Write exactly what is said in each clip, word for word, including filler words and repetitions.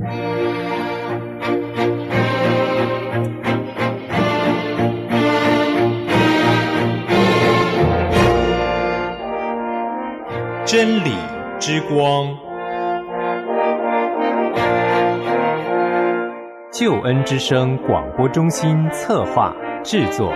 真理之光， 救恩之声广播中心策划制作。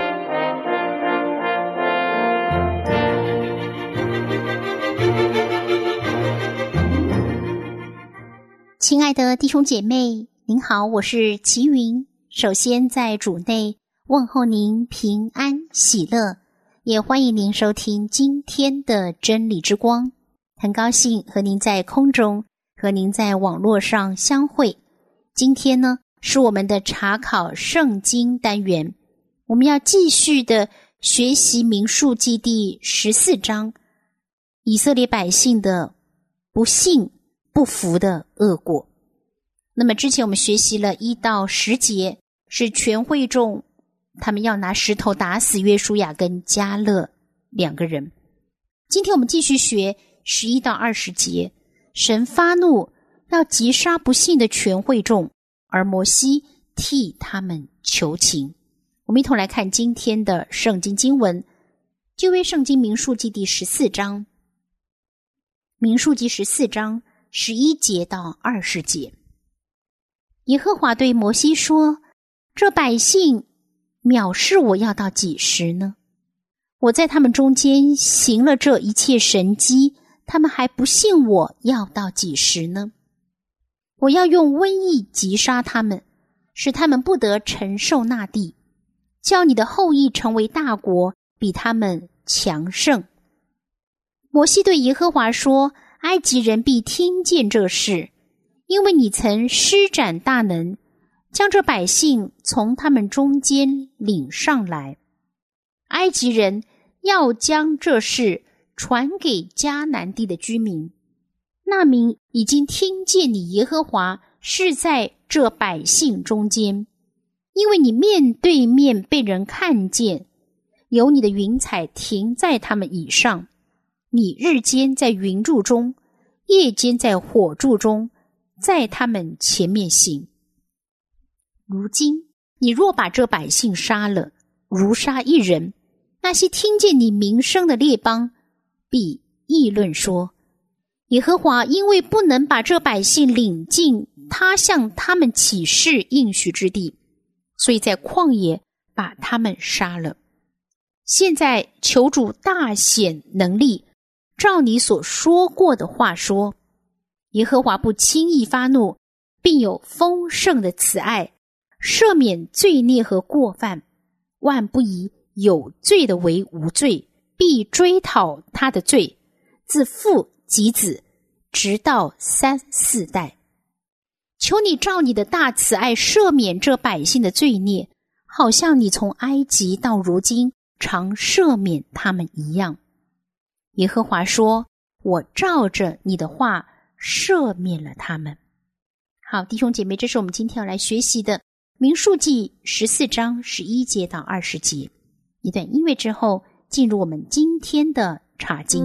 亲爱的弟兄姐妹，您好，我是齐云。首先在主内问候您平安喜乐，也欢迎您收听今天的真理之光。很高兴和您在空中，和您在网络上相会。今天呢，是我们的查考圣经单元，我们要继续的学习民数记第十四章，以色列百姓的不信不服的恶果。那么之前我们学习了一到十节，是全会众他们要拿石头打死约书亚跟迦勒两个人。今天我们继续学十一到二十节，神发怒要击杀不信的全会众，而摩西替他们求情。我们一同来看今天的圣经经文，旧约圣经民数记第十四章，民数记十四章十一节到二十节。耶和华对摩西说，这百姓藐视我要到几时呢？我在他们中间行了这一切神迹，他们还不信我要到几时呢？我要用瘟疫击杀他们，使他们不得承受那地，叫你的后裔成为大国，比他们强盛。摩西对耶和华说，埃及人必听见这事，因为你曾施展大能，将这百姓从他们中间领上来。埃及人要将这事传给迦南地的居民，那民已经听见你耶和华是在这百姓中间，因为你面对面被人看见，有你的云彩停在他们以上，你日间在云柱中，夜间在火柱中，在他们前面行。如今你若把这百姓杀了，如杀一人，那些听见你名声的列邦必议论说，耶和华因为不能把这百姓领进他向他们起誓应许之地，所以在旷野把他们杀了。现在求主大显能力，照你所说过的话说，耶和华不轻易发怒，并有丰盛的慈爱，赦免罪孽和过犯，万不以有罪的为无罪，必追讨他的罪，自父及子，直到三四代。求你照你的大慈爱赦免这百姓的罪孽，好像你从埃及到如今常赦免他们一样。耶和华说，我照着你的话赦免了他们。好，弟兄姐妹，这是我们今天要来学习的民数记十四章十一节到二十节。一段音乐之后，进入我们今天的查经。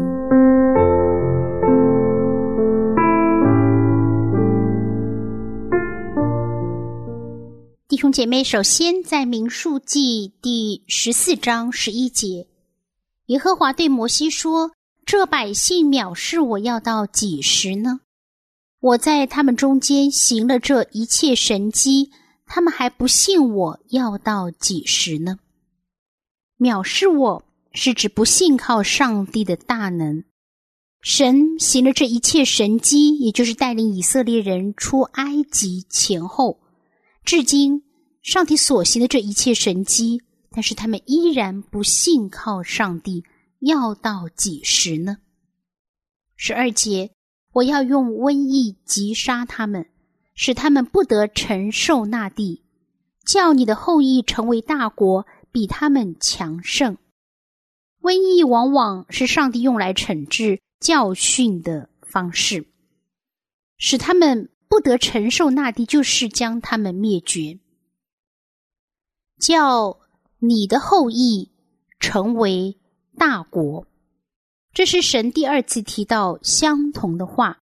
弟兄姐妹，首先在民数记第十四章十一节，耶和华对摩西说，这百姓藐视我要到几时呢？我在他们中间行了这一切神迹，他们还不信我要到几时呢？藐视我是指不信靠上帝的大能。神行了这一切神迹，也就是带领以色列人出埃及前后，至今上帝所行的这一切神迹，但是他们依然不信靠上帝，要到几时呢？十二节，我要用瘟疫击杀他们，使他们不得承受那地，叫你的后裔成为大国，比他们强盛。瘟疫往往是上帝用来惩治教训的方式，使他们不得承受那地，就是将他们灭绝，叫你的后裔成为大国。这是神第二次提到相同的话，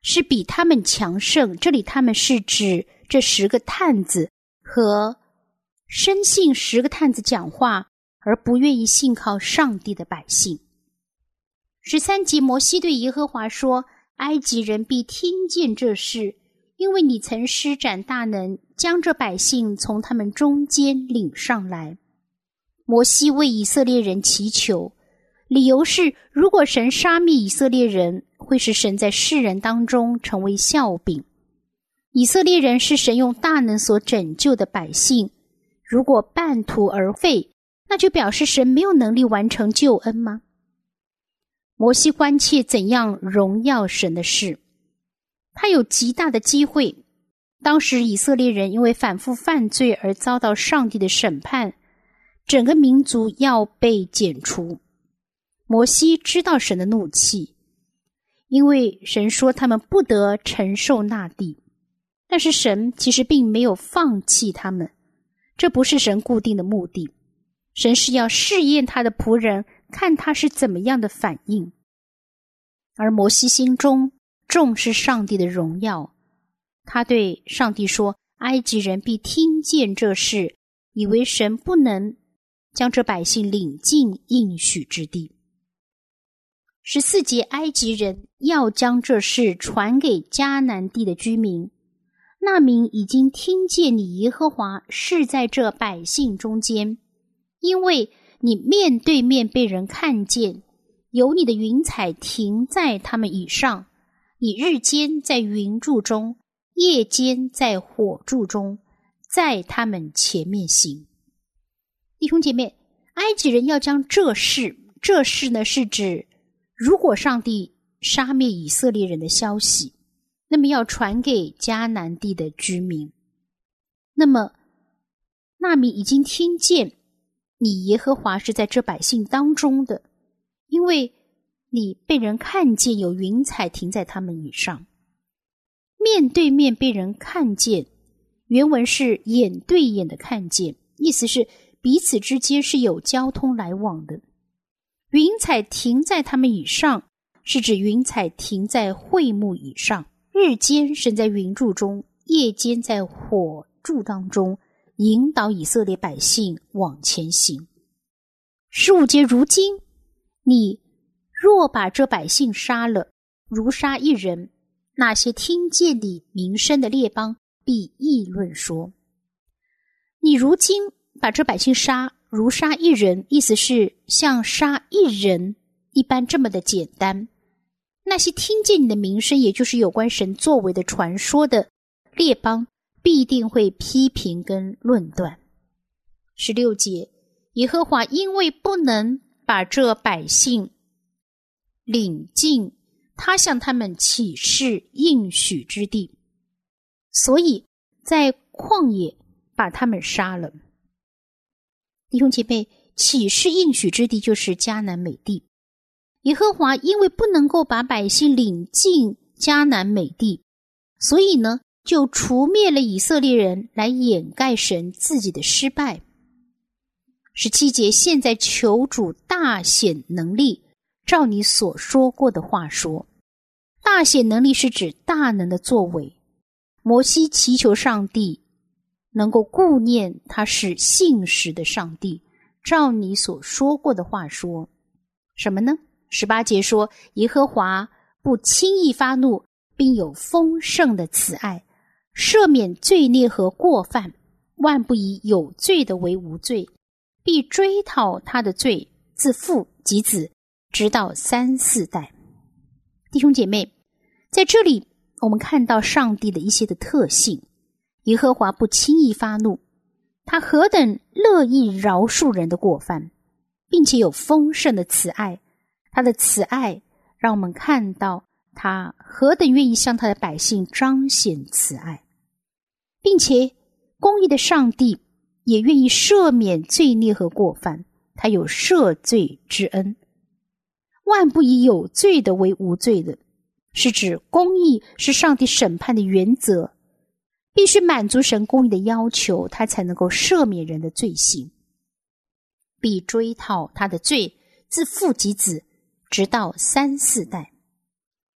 是比他们强盛，这里他们是指这十个探子和深信十个探子讲话而不愿意信靠上帝的百姓。十三节，摩西对耶和华说，埃及人必听见这事，因为你曾施展大能，将这百姓从他们中间领上来。摩西为以色列人祈求，理由是如果神杀灭以色列人，会使神在世人当中成为笑柄。以色列人是神用大能所拯救的百姓，如果半途而废，那就表示神没有能力完成救恩吗？摩西关切怎样荣耀神的事，他有极大的机会。当时以色列人因为反复犯罪而遭到上帝的审判，整个民族要被剪除。摩西知道神的怒气，因为神说他们不得承受那地，但是神其实并没有放弃他们，这不是神固定的目的。神是要试验他的仆人，看他是怎么样的反应。而摩西心中重视上帝的荣耀，他对上帝说，埃及人必听见这事，以为神不能将这百姓领进应许之地。十四节，埃及人要将这事传给迦南地的居民，那民已经听见你耶和华是在这百姓中间，因为你面对面被人看见，有你的云彩停在他们以上，你日间在云柱中，夜间在火柱中，在他们前面行。弟兄姐妹，埃及人要将这事，这事呢是指如果上帝杀灭以色列人的消息，那么要传给迦南地的居民。那么那民已经听见你耶和华是在这百姓当中的，因为你被人看见，有云彩停在他们以上。面对面被人看见，原文是眼对眼的看见，意思是彼此之间是有交通来往的。云彩停在他们以上，是指云彩停在会幕以上，日间神在云柱中，夜间在火柱当中，引导以色列百姓往前行。十五节，如今你若把这百姓杀了，如杀一人，那些听见你名声的列邦必议论说。你如今把这百姓杀，如杀一人，意思是像杀一人一般这么的简单。那些听见你的名声，也就是有关神作为的传说的列邦，必定会批评跟论断。十六节，耶和华因为不能把这百姓领进他向他们起誓应许之地，所以在旷野把他们杀了。弟兄姐妹，起誓应许之地就是迦南美地。耶和华因为不能够把百姓领进迦南美地，所以呢，就除灭了以色列人，来掩盖神自己的失败。十七节，现在求主大显能力，照你所说过的话说。大显能力是指大能的作为。摩西祈求上帝能够顾念他是信实的上帝，照你所说过的话说。什么呢？十八节说，耶和华不轻易发怒，并有丰盛的慈爱，赦免罪孽和过犯，万不以有罪的为无罪，必追讨他的罪，自父及子，直到三四代。弟兄姐妹，在这里我们看到上帝的一些的特性。耶和华不轻易发怒，他何等乐意饶恕人的过犯，并且有丰盛的慈爱。他的慈爱让我们看到他何等愿意向他的百姓彰显慈爱，并且公义的上帝也愿意赦免罪孽和过犯，他有赦罪之恩。万不以有罪的为无罪的，是指公义是上帝审判的原则，必须满足神公义的要求，他才能够赦免人的罪行，必追讨他的罪，自父及子，直到三四代。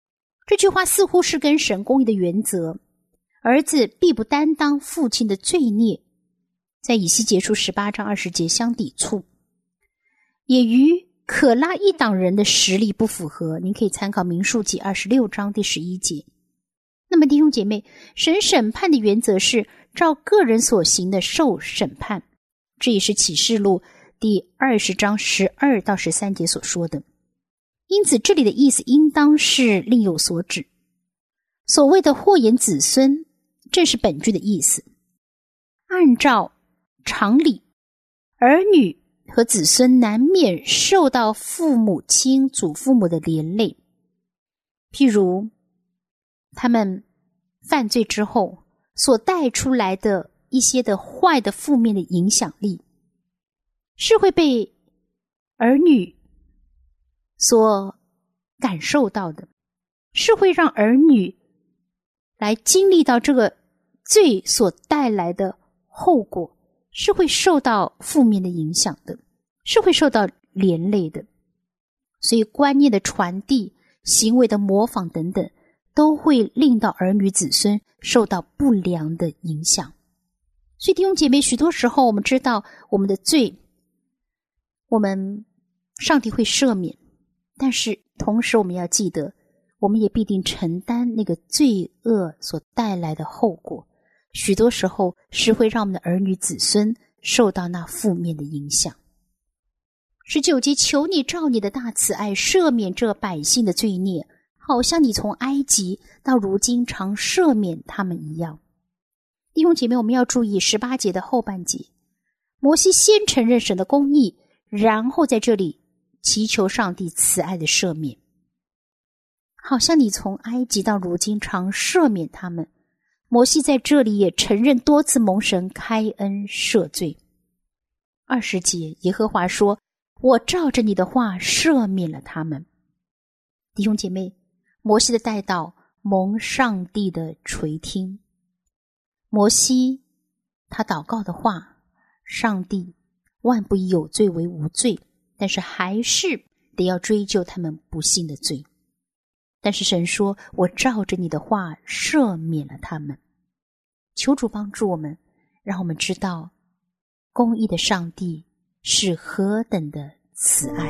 这句话似乎是跟神公义的原则，儿子必不担当父亲的罪孽，在以西结书十八章二十节相抵触，也与可拉一党人的实力不符合。您可以参考民数记二十六章第十一节。那么弟兄姐妹，神审判的原则是照个人所行的受审判，这也是启示录第二十章十二到十三节所说的。因此这里的意思应当是另有所指。所谓的祸延子孙，正是本句的意思。按照常理，儿女和子孙难免受到父母亲、祖父母的连累，譬如他们犯罪之后所带出来的一些的坏的负面的影响力，是会被儿女所感受到的，是会让儿女来经历到这个罪所带来的后果，是会受到负面的影响的，是会受到连累的。所以观念的传递、行为的模仿等等，都会令到儿女子孙受到不良的影响。所以弟兄姐妹，许多时候我们知道我们的罪，我们上帝会赦免，但是同时我们要记得，我们也必定承担那个罪恶所带来的后果，许多时候是会让我们的儿女子孙受到那负面的影响。十九节，求你照你的大慈爱赦免这百姓的罪孽，好像你从埃及到如今常赦免他们一样。弟兄姐妹，我们要注意十八节的后半节，摩西先承认神的公义，然后在这里祈求上帝慈爱的赦免，好像你从埃及到如今常赦免他们。摩西在这里也承认多次蒙神开恩赦罪。二十节，耶和华说，我照着你的话赦免了他们。弟兄姐妹，摩西的代祷蒙上帝的垂听，摩西他祷告的话，上帝万不以有罪为无罪，但是还是得要追究他们不幸的罪。但是神说，我照着你的话赦免了他们。求主帮助我们，让我们知道公义的上帝是何等的慈爱。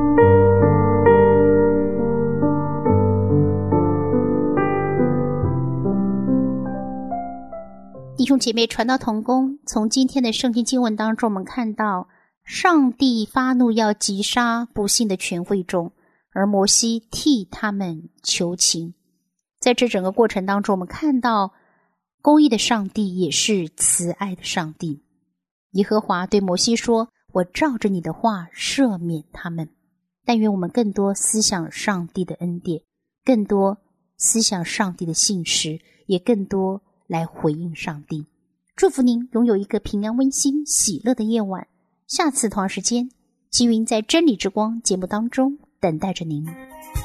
弟兄姐妹，传道同工，从今天的圣经经文当中，我们看到上帝发怒要击杀不幸的全会众，而摩西替他们求情。在这整个过程当中，我们看到公义的上帝也是慈爱的上帝。耶和华对摩西说，我照着你的话赦免他们。但愿我们更多思想上帝的恩典，更多思想上帝的信实，也更多来回应上帝。祝福您拥有一个平安温馨喜乐的夜晚。下次同样时间，齐云在真理之光节目当中等待着您。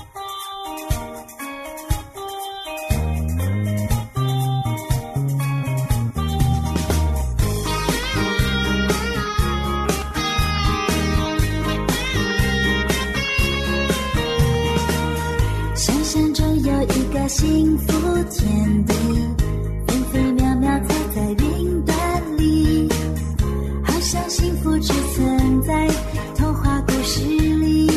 想象中有一个幸福天地，分分秒秒踩在云端里，好像幸福只存在童话故事里。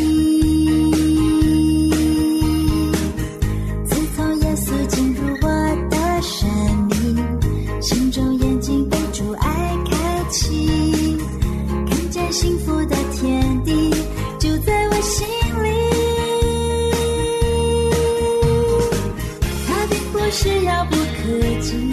自从耶稣进入我的生命，心中眼睛被主爱开启，看见幸福的天地就在我心里。是遥不可及，